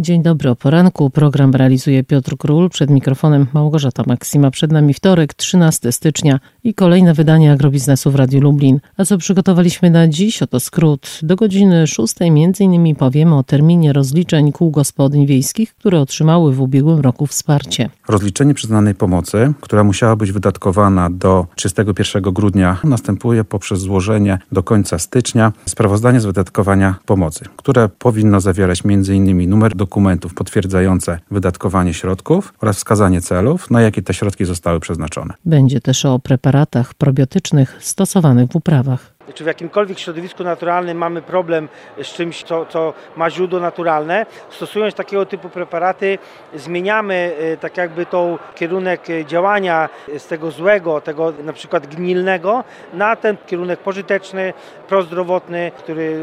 Dzień dobry, o poranku. Program realizuje Piotr Król, przed mikrofonem Małgorzata Maksima. Przed nami wtorek, 13 stycznia i kolejne wydanie agrobiznesu w Radiu Lublin. A co przygotowaliśmy na dziś? Oto skrót. Do godziny 6 m.in. powiemy o terminie rozliczeń kół gospodyń wiejskich, które otrzymały w ubiegłym roku wsparcie. Rozliczenie przyznanej pomocy, która musiała być wydatkowana do 31 grudnia, następuje poprzez złożenie do końca stycznia sprawozdania z wydatkowania pomocy, które powinno zawierać m.in. numer dokumentów potwierdzające wydatkowanie środków oraz wskazanie celów, na jakie te środki zostały przeznaczone. Będzie też o preparatach probiotycznych stosowanych w uprawach. Czy w jakimkolwiek środowisku naturalnym mamy problem z czymś, co ma źródło naturalne, stosując takiego typu preparaty, zmieniamy tak jakby tą kierunek działania z tego złego, tego na przykład gnilnego, na ten kierunek pożyteczny, prozdrowotny, który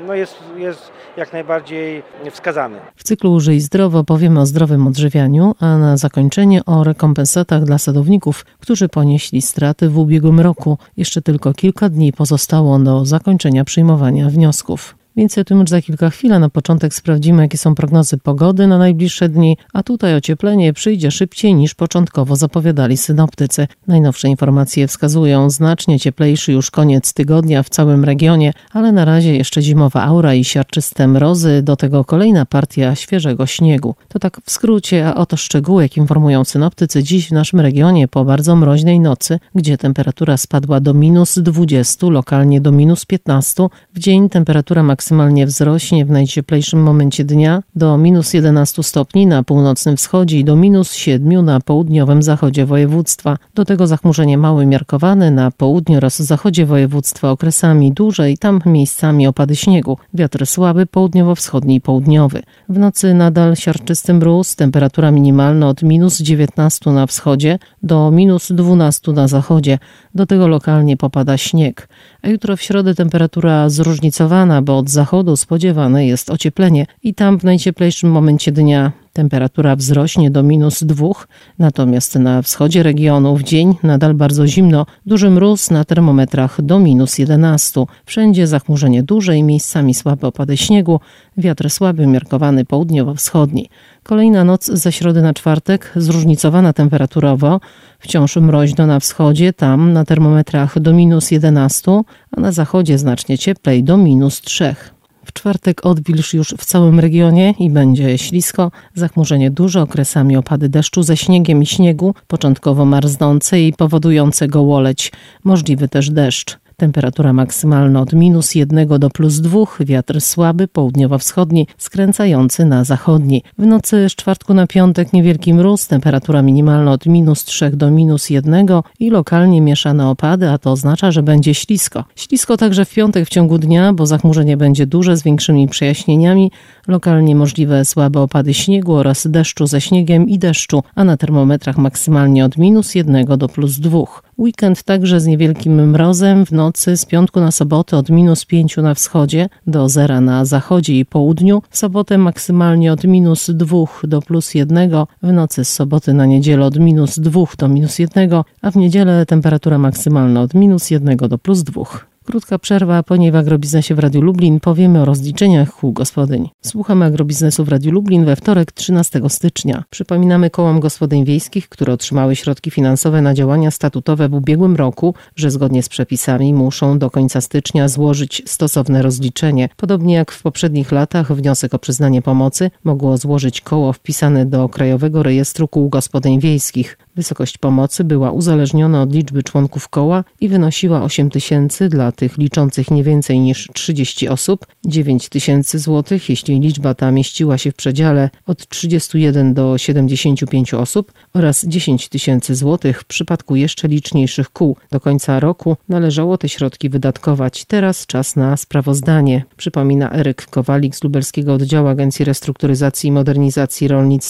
jest jak najbardziej wskazany. W cyklu Użyj Zdrowo powiemy o zdrowym odżywianiu, a na zakończenie o rekompensatach dla sadowników, którzy ponieśli straty w ubiegłym roku. Jeszcze tylko kilka dni pozostało do zakończenia przyjmowania wniosków. Więcej o tym już za kilka chwil, a na początek sprawdzimy, jakie są prognozy pogody na najbliższe dni, a tutaj ocieplenie przyjdzie szybciej niż początkowo zapowiadali synoptycy. Najnowsze informacje wskazują znacznie cieplejszy już koniec tygodnia w całym regionie, ale na razie jeszcze zimowa aura i siarczyste mrozy, do tego kolejna partia świeżego śniegu. To tak w skrócie, a oto szczegóły, jak informują synoptycy, dziś w naszym regionie po bardzo mroźnej nocy, gdzie temperatura spadła do -20, lokalnie do -15, w dzień temperatura maksymalnie wzrośnie w najcieplejszym momencie dnia do -11 stopni na północnym wschodzie i do -7 na południowym zachodzie województwa. Do tego zachmurzenie małe miarkowane na południu oraz zachodzie województwa okresami dłużej, tam miejscami opady śniegu. Wiatr słaby, południowo-wschodni i południowy. W nocy nadal siarczysty mróz, temperatura minimalna od -19 na wschodzie do -12 na zachodzie. Do tego lokalnie popada śnieg. A jutro w środę temperatura zróżnicowana, bo od zachodu spodziewane jest ocieplenie i tam w najcieplejszym momencie dnia temperatura wzrośnie do -2, natomiast na wschodzie regionu w dzień nadal bardzo zimno, duży mróz na termometrach do -11. Wszędzie zachmurzenie duże i miejscami słabe opady śniegu, wiatr słaby umiarkowany południowo-wschodni. Kolejna noc ze środy na czwartek, zróżnicowana temperaturowo, wciąż mroźno na wschodzie, tam na termometrach do -11, a na zachodzie znacznie cieplej do -3. W czwartek odwilż już w całym regionie i będzie ślisko, zachmurzenie duże, okresami opady deszczu ze śniegiem i śniegu, początkowo marznące i powodujące gołoleć, możliwy też deszcz. Temperatura maksymalna od -1 do +2, wiatr słaby, południowo-wschodni, skręcający na zachodni. W nocy z czwartku na piątek niewielki mróz, temperatura minimalna od -3 do -1 i lokalnie mieszane opady, a to oznacza, że będzie ślisko. Ślisko także w piątek w ciągu dnia, bo zachmurzenie będzie duże z większymi przejaśnieniami, lokalnie możliwe słabe opady śniegu oraz deszczu ze śniegiem i deszczu, a na termometrach maksymalnie od -1 do +2. Weekend także z niewielkim mrozem, w nocy z piątku na sobotę od -5 na wschodzie do 0 na zachodzie i południu, w sobotę maksymalnie od -2 do +1, w nocy z soboty na niedzielę od -2 do -1, a w niedzielę temperatura maksymalna od -1 do +2. Krótka przerwa, po niej w agrobiznesie w Radiu Lublin powiemy o rozliczeniach kół gospodyń. Słuchamy agrobiznesu w Radiu Lublin we wtorek 13 stycznia. Przypominamy kołom gospodyń wiejskich, które otrzymały środki finansowe na działania statutowe w ubiegłym roku, że zgodnie z przepisami muszą do końca stycznia złożyć stosowne rozliczenie. Podobnie jak w poprzednich latach wniosek o przyznanie pomocy mogło złożyć koło wpisane do Krajowego Rejestru Kół Gospodyń Wiejskich. Wysokość pomocy była uzależniona od liczby członków koła i wynosiła 8 000 dla tych liczących nie więcej niż 30 osób, 9 000 złotych, jeśli liczba ta mieściła się w przedziale od 31 do 75 osób oraz 10 000 złotych w przypadku jeszcze liczniejszych kół. Do końca roku należało te środki wydatkować. Teraz czas na sprawozdanie, przypomina Eryk Kowalik z Lubelskiego Oddziału Agencji Restrukturyzacji i Modernizacji Rolnictwa.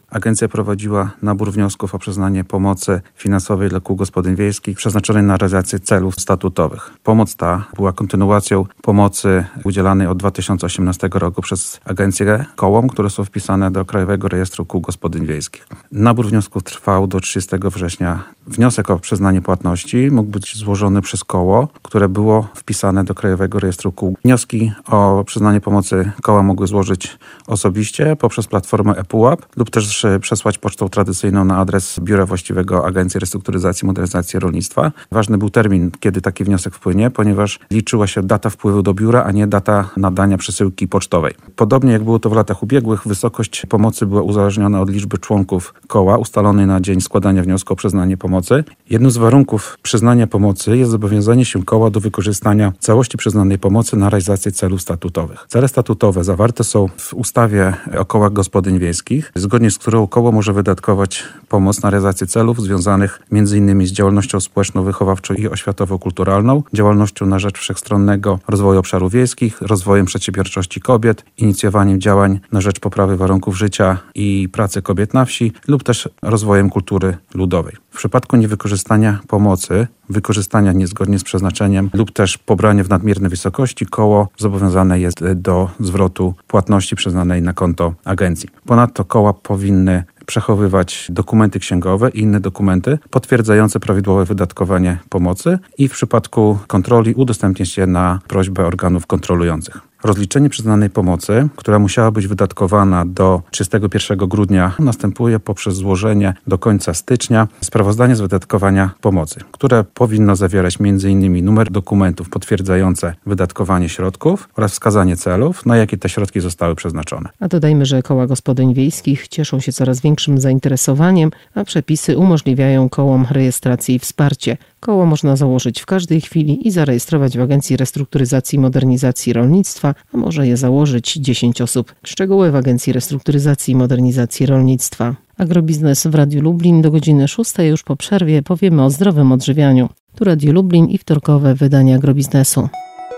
agencja prowadziła nabór wniosków o przyznanie pomocy finansowej dla kół gospodyń wiejskich przeznaczonej na realizację celów statutowych. Pomoc ta była kontynuacją pomocy udzielanej od 2018 roku przez agencję kołom, które są wpisane do Krajowego Rejestru Kół Gospodyń Wiejskich. Nabór wniosków trwał do 30 września. Wniosek o przyznanie płatności mógł być złożony przez koło, które było wpisane do Krajowego Rejestru Kół. Wnioski o przyznanie pomocy koła mogły złożyć osobiście poprzez platformę ePUAP lub też przesłać pocztą tradycyjną na adres biura właściwego Agencji Restrukturyzacji i Modernizacji Rolnictwa. Ważny był termin, kiedy taki wniosek wpłynie, ponieważ liczyła się data wpływu do biura, a nie data nadania przesyłki pocztowej. Podobnie jak było to w latach ubiegłych, wysokość pomocy była uzależniona od liczby członków koła ustalonej na dzień składania wniosku o przyznanie pomocy. Jednym z warunków przyznania pomocy jest zobowiązanie się koła do wykorzystania całości przyznanej pomocy na realizację celów statutowych. Cele statutowe zawarte są w ustawie o kołach gospodyń wiejskich, zgodnie z którą koło może wydatkować pomoc na realizację celów związanych m.in. z działalnością społeczno-wychowawczą i oświatowo-kulturalną, działalnością na rzecz wszechstronnego rozwoju obszarów wiejskich, rozwojem przedsiębiorczości kobiet, inicjowaniem działań na rzecz poprawy warunków życia i pracy kobiet na wsi lub też rozwojem kultury ludowej. W przypadku niewykorzystania pomocy, wykorzystania niezgodnie z przeznaczeniem lub też pobrania w nadmiernej wysokości, koło zobowiązane jest do zwrotu płatności przyznanej na konto agencji. Ponadto koła powinny przechowywać dokumenty księgowe i inne dokumenty potwierdzające prawidłowe wydatkowanie pomocy i w przypadku kontroli udostępnić je na prośbę organów kontrolujących. Rozliczenie przyznanej pomocy, która musiała być wydatkowana do 31 grudnia, następuje poprzez złożenie do końca stycznia sprawozdania z wydatkowania pomocy, które powinno zawierać m.in. numer dokumentów potwierdzające wydatkowanie środków oraz wskazanie celów, na jakie te środki zostały przeznaczone. A dodajmy, że koła gospodyń wiejskich cieszą się coraz większym zainteresowaniem, a przepisy umożliwiają kołom rejestrację i wsparcie. Koło można założyć w każdej chwili i zarejestrować w Agencji Restrukturyzacji i Modernizacji Rolnictwa, a może je założyć 10 osób. Szczegóły w Agencji Restrukturyzacji i Modernizacji Rolnictwa. Agrobiznes w Radiu Lublin do godziny 6. Już po przerwie powiemy o zdrowym odżywianiu. Tu Radio Lublin i wtorkowe wydanie Agrobiznesu.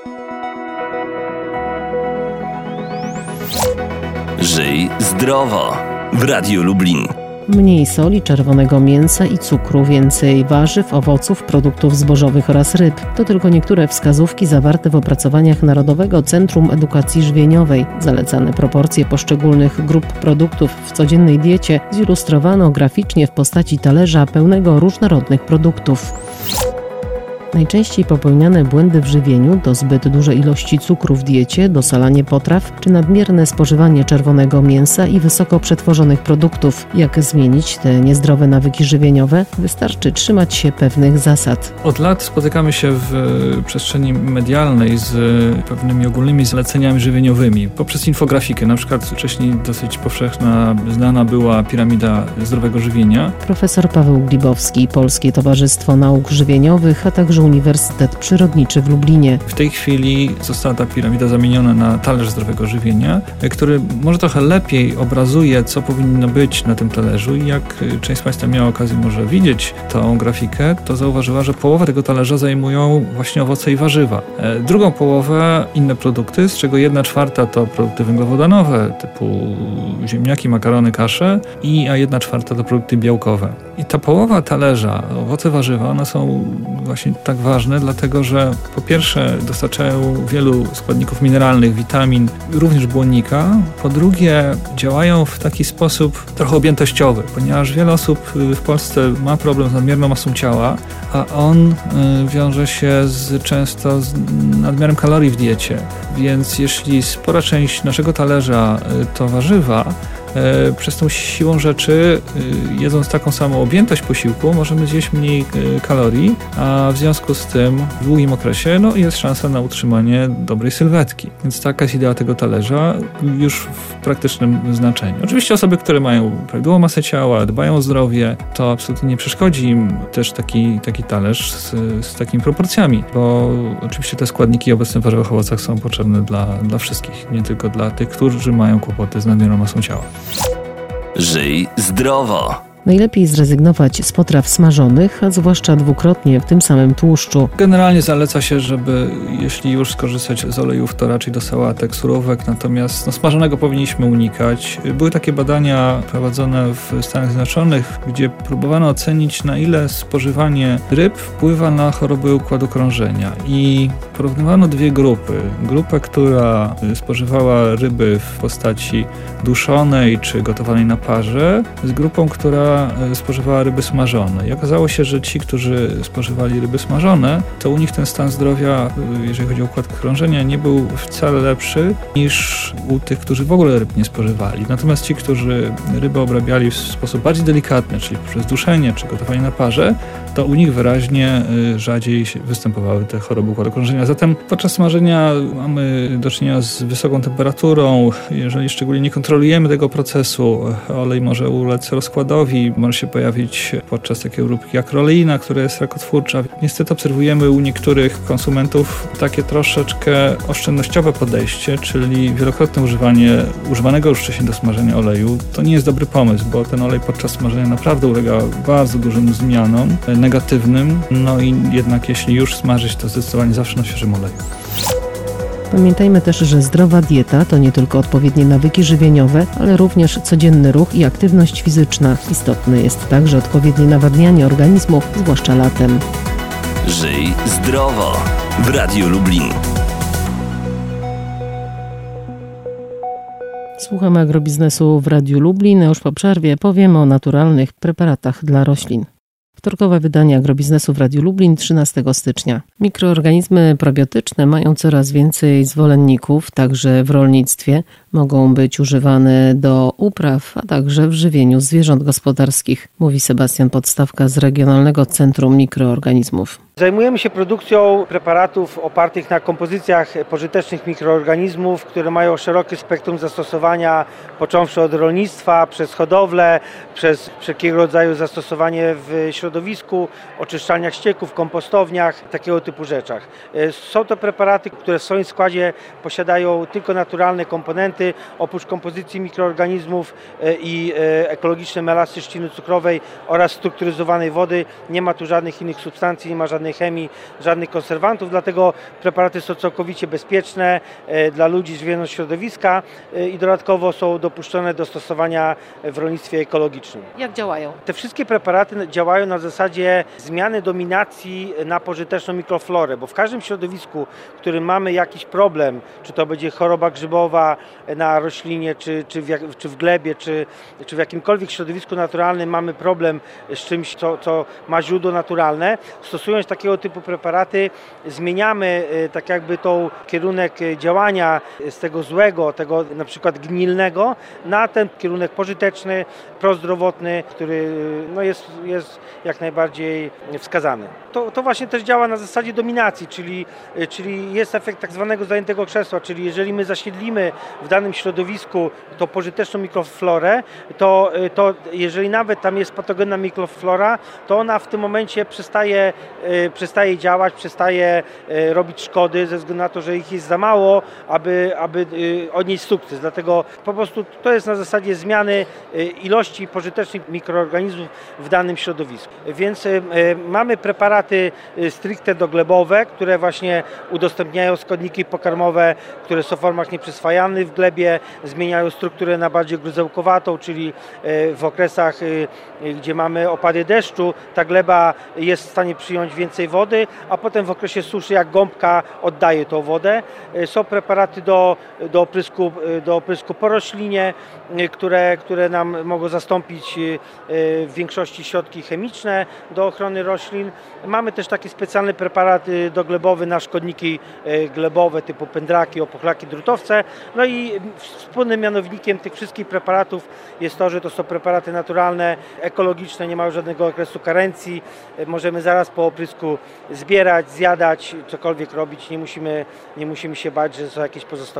Żyj zdrowo w Radiu Lublin. Mniej soli, czerwonego mięsa i cukru, więcej warzyw, owoców, produktów zbożowych oraz ryb. To tylko niektóre wskazówki zawarte w opracowaniach Narodowego Centrum Edukacji Żywieniowej. Zalecane proporcje poszczególnych grup produktów w codziennej diecie zilustrowano graficznie w postaci talerza pełnego różnorodnych produktów. Najczęściej popełniane błędy w żywieniu to zbyt duże ilości cukru w diecie, dosalanie potraw czy nadmierne spożywanie czerwonego mięsa i wysoko przetworzonych produktów. Jak zmienić te niezdrowe nawyki żywieniowe? Wystarczy trzymać się pewnych zasad. Od lat spotykamy się w przestrzeni medialnej z pewnymi ogólnymi zaleceniami żywieniowymi poprzez infografikę. Na przykład wcześniej dosyć powszechna, znana była piramida zdrowego żywienia. Profesor Paweł Glibowski, Polskie Towarzystwo Nauk Żywieniowych, a także Uniwersytet Przyrodniczy w Lublinie. W tej chwili została ta piramida zamieniona na talerz zdrowego żywienia, który może trochę lepiej obrazuje, co powinno być na tym talerzu i jak część z Państwa miała okazję może widzieć tą grafikę, to zauważyła, że połowę tego talerza zajmują właśnie owoce i warzywa. Drugą połowę inne produkty, z czego 1/4 to produkty węglowodanowe typu ziemniaki, makarony, kasze, a 1/4 to produkty białkowe. I ta połowa talerza, owoce, warzywa, one są właśnie tak ważne, dlatego że po pierwsze dostarczają wielu składników mineralnych, witamin, również błonnika. Po drugie działają w taki sposób trochę objętościowy, ponieważ wiele osób w Polsce ma problem z nadmierną masą ciała, a on wiąże się często z nadmiarem kalorii w diecie. Więc jeśli spora część naszego talerza to warzywa, przez tą siłą rzeczy, jedząc taką samą objętość posiłku, możemy zjeść mniej kalorii, a w związku z tym w długim okresie jest szansa na utrzymanie dobrej sylwetki. Więc taka jest idea tego talerza już w praktycznym znaczeniu. Oczywiście osoby, które mają prawidłową masę ciała, dbają o zdrowie, to absolutnie nie przeszkodzi im też taki talerz z takimi proporcjami, bo oczywiście te składniki obecne w warzywach, owocach są potrzebne dla wszystkich, nie tylko dla tych, którzy mają kłopoty z nadmierną masą ciała. Żyj zdrowo Najlepiej zrezygnować z potraw smażonych, a zwłaszcza dwukrotnie w tym samym tłuszczu. Generalnie zaleca się, żeby jeśli już skorzystać z olejów, to raczej do sałatek, surówek, natomiast smażonego powinniśmy unikać. Były takie badania prowadzone w Stanach Zjednoczonych, gdzie próbowano ocenić, na ile spożywanie ryb wpływa na choroby układu krążenia i porównywano dwie grupy. Grupę, która spożywała ryby w postaci duszonej czy gotowanej na parze, z grupą, która spożywała ryby smażone. I okazało się, że ci, którzy spożywali ryby smażone, to u nich ten stan zdrowia, jeżeli chodzi o układ krążenia, nie był wcale lepszy niż u tych, którzy w ogóle ryb nie spożywali. Natomiast ci, którzy ryby obrabiali w sposób bardziej delikatny, czyli poprzez duszenie czy gotowanie na parze, to u nich wyraźnie rzadziej występowały te choroby układu krążenia. Zatem podczas smażenia mamy do czynienia z wysoką temperaturą. Jeżeli szczególnie nie kontrolujemy tego procesu, olej może ulec rozkładowi, może się pojawić podczas takiej obróbki akroleina, która jest rakotwórcza. Niestety obserwujemy u niektórych konsumentów takie troszeczkę oszczędnościowe podejście, czyli wielokrotne używanego już wcześniej do smażenia oleju. To nie jest dobry pomysł, bo ten olej podczas smażenia naprawdę ulega bardzo dużym zmianom negatywnym. No i jednak jeśli już smażyć, to zdecydowanie zawsze na świeżym oleju. Pamiętajmy też, że zdrowa dieta to nie tylko odpowiednie nawyki żywieniowe, ale również codzienny ruch i aktywność fizyczna. Istotne jest także odpowiednie nawadnianie organizmu, zwłaszcza latem. Żyj zdrowo w Radiu Lublin. Słuchamy agrobiznesu w Radiu Lublin, a już po przerwie powiemy o naturalnych preparatach dla roślin. Wtorkowe wydanie agrobiznesu w Radiu Lublin 13 stycznia. Mikroorganizmy probiotyczne mają coraz więcej zwolenników, także w rolnictwie. Mogą być używane do upraw, a także w żywieniu zwierząt gospodarskich, mówi Sebastian Podstawka z Regionalnego Centrum Mikroorganizmów. Zajmujemy się produkcją preparatów opartych na kompozycjach pożytecznych mikroorganizmów, które mają szerokie spektrum zastosowania, począwszy od rolnictwa, przez hodowlę, przez wszelkiego rodzaju zastosowanie w środowisku, oczyszczalniach ścieków, kompostowniach, takiego typu rzeczach. Są to preparaty, które w swoim składzie posiadają tylko naturalne komponenty, oprócz kompozycji mikroorganizmów i ekologicznej melasy trzciny cukrowej oraz strukturyzowanej wody. Nie ma tu żadnych innych substancji, nie ma żadnej chemii, żadnych konserwantów, dlatego preparaty są całkowicie bezpieczne dla ludzi, zwierząt, środowiska i dodatkowo są dopuszczone do stosowania w rolnictwie ekologicznym. Jak działają? Te wszystkie preparaty działają na zasadzie zmiany dominacji na pożyteczną mikroflorę, bo w każdym środowisku, w którym mamy jakiś problem, czy to będzie choroba grzybowa na roślinie, czy w glebie, czy w jakimkolwiek środowisku naturalnym mamy problem z czymś, co ma źródło naturalne, stosując takiego typu preparaty, zmieniamy tak jakby tą kierunek działania z tego złego, tego na przykład gnilnego, na ten kierunek pożyteczny, prozdrowotny, który jest jak najbardziej wskazany. To właśnie też działa na zasadzie dominacji, czyli jest efekt tak zwanego zajętego krzesła, czyli jeżeli my zasiedlimy w danym środowisku tą pożyteczną mikroflorę, to jeżeli nawet tam jest patogenna mikroflora, to ona w tym momencie przestaje działać, przestaje robić szkody ze względu na to, że ich jest za mało, aby odnieść sukces. Dlatego po prostu to jest na zasadzie zmiany ilości pożytecznych mikroorganizmów w danym środowisku. Więc mamy preparaty stricte doglebowe, które właśnie udostępniają składniki pokarmowe, które są w formach nieprzyswajalnych w glebie, zmieniają strukturę na bardziej gruzełkowatą, czyli w okresach, gdzie mamy opady deszczu, ta gleba jest w stanie przyjąć więcej wody, a potem w okresie suszy, jak gąbka, oddaje tą wodę. Są preparaty do oprysku po roślinie, które nam mogą zastąpić w większości środki chemiczne do ochrony roślin. Mamy też taki specjalny preparat doglebowy na szkodniki glebowe typu pędraki, opochlaki, drutowce. No i wspólnym mianownikiem tych wszystkich preparatów jest to, że to są preparaty naturalne, ekologiczne, nie mają żadnego okresu karencji. Możemy zaraz po oprysku zbierać, zjadać, cokolwiek robić. Nie musimy się bać, że są jakieś pozostałości.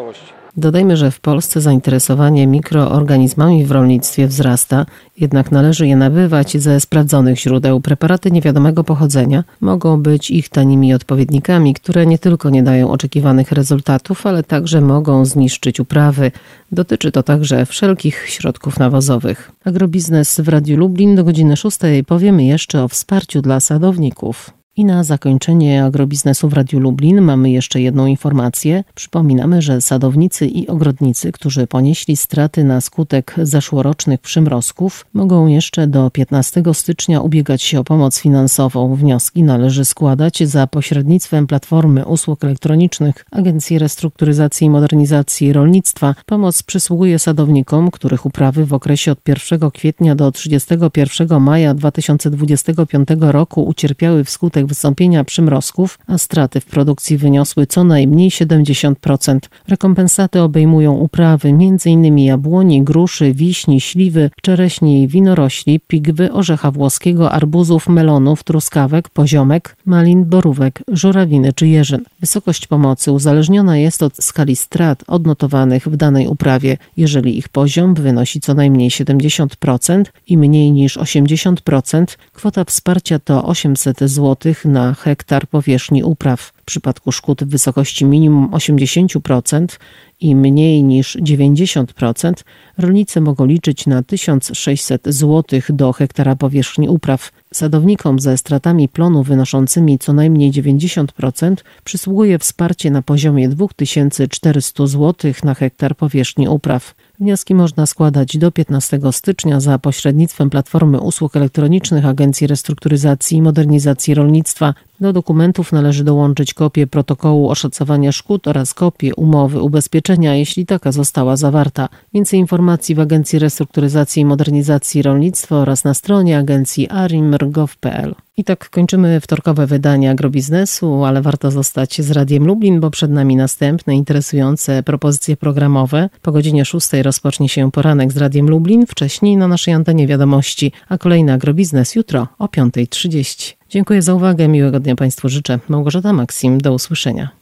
Dodajmy, że w Polsce zainteresowanie mikroorganizmami w rolnictwie wzrasta, jednak należy je nabywać ze sprawdzonych źródeł. Preparaty niewiadomego pochodzenia mogą być ich tanimi odpowiednikami, które nie tylko nie dają oczekiwanych rezultatów, ale także mogą zniszczyć uprawy. Dotyczy to także wszelkich środków nawozowych. Agrobiznes w Radiu Lublin do godziny 6 powiemy jeszcze o wsparciu dla sadowników. I na zakończenie agrobiznesu w Radiu Lublin mamy jeszcze jedną informację. Przypominamy, że sadownicy i ogrodnicy, którzy ponieśli straty na skutek zeszłorocznych przymrozków, mogą jeszcze do 15 stycznia ubiegać się o pomoc finansową. Wnioski należy składać za pośrednictwem Platformy Usług Elektronicznych Agencji Restrukturyzacji i Modernizacji Rolnictwa. Pomoc przysługuje sadownikom, których uprawy w okresie od 1 kwietnia do 31 maja 2025 roku ucierpiały wskutek wystąpienia przymrozków, a straty w produkcji wyniosły co najmniej 70%. Rekompensaty obejmują uprawy m.in. jabłoni, gruszy, wiśni, śliwy, czereśni, winorośli, pigwy, orzecha włoskiego, arbuzów, melonów, truskawek, poziomek, malin, borówek, żurawiny czy jeżyn. Wysokość pomocy uzależniona jest od skali strat odnotowanych w danej uprawie. Jeżeli ich poziom wynosi co najmniej 70% i mniej niż 80%, kwota wsparcia to 800 zł na hektar powierzchni upraw. W przypadku szkód w wysokości minimum 80% i mniej niż 90%, rolnicy mogą liczyć na 1600 zł do hektara powierzchni upraw. Sadownikom ze stratami plonu wynoszącymi co najmniej 90% przysługuje wsparcie na poziomie 2400 zł na hektar powierzchni upraw. Wnioski można składać do 15 stycznia za pośrednictwem Platformy Usług Elektronicznych Agencji Restrukturyzacji i Modernizacji Rolnictwa. Do dokumentów należy dołączyć kopię protokołu oszacowania szkód oraz kopię umowy ubezpieczenia, jeśli taka została zawarta. Więcej informacji w Agencji Restrukturyzacji i Modernizacji Rolnictwa oraz na stronie agencji arimr.gov.pl. I tak kończymy wtorkowe wydanie agrobiznesu, ale warto zostać z Radiem Lublin, bo przed nami następne interesujące propozycje programowe. Po godzinie 6 rozpocznie się poranek z Radiem Lublin, wcześniej na naszej antenie wiadomości, a kolejny agrobiznes jutro o 5:30. Dziękuję za uwagę, miłego dnia Państwu życzę. Małgorzata Maksim, do usłyszenia.